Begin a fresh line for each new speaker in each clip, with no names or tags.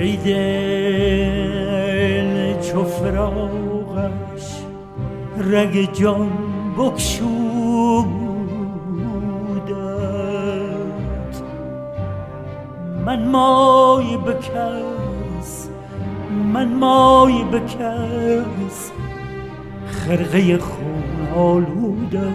ای دل چو فراقش رگ جان بگشودت، من مای بکس، من مای بکس خرقه خون آلودت.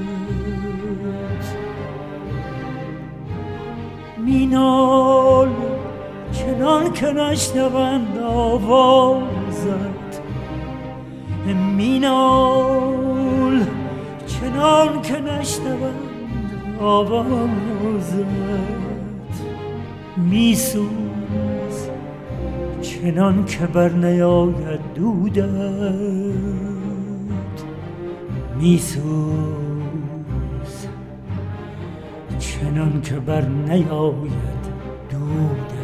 مینال چنان که نشنوند آوازت، مینال چنان که نشنوند آوازت. میسوز چنان که بر نیاید دودت، میسوز چنان که بر نیاید دودت.